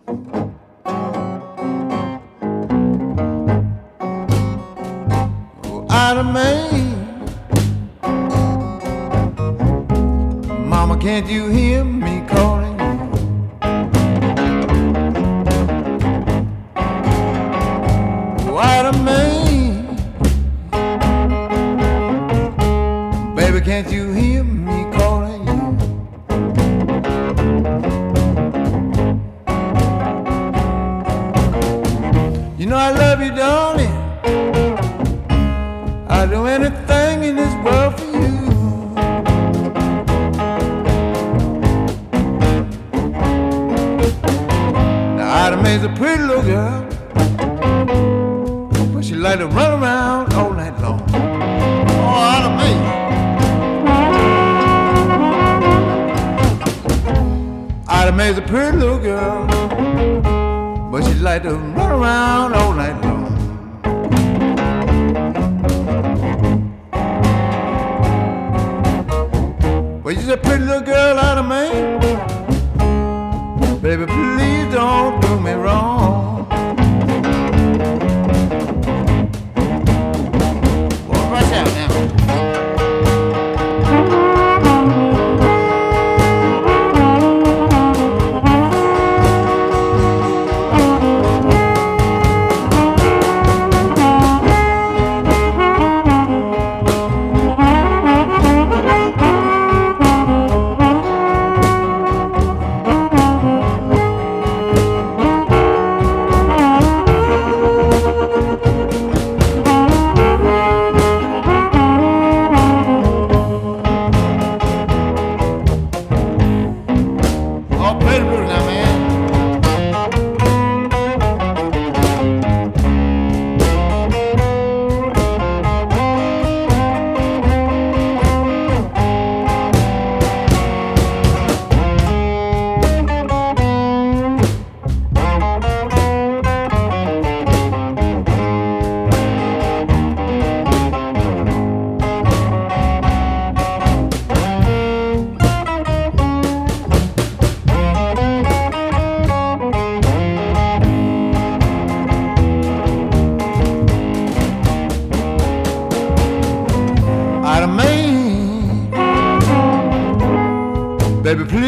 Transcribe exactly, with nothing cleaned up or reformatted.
Oh, Ida Mae, Mama, can't you hear me calling you? Oh, Ida Mae, baby, can't you hear me calling you? You know I love you, darling. I'd do anything in this world for you. Now Ida Mae's a pretty little girl, but she like to run around all night long. Oh, Ida Mae. Ida Mae's a pretty little girl, but she like to run around all night long. Well, you're a pretty little girl, Ida Mae. Baby, please don't do me wrong. Well, rush out now. Baby, please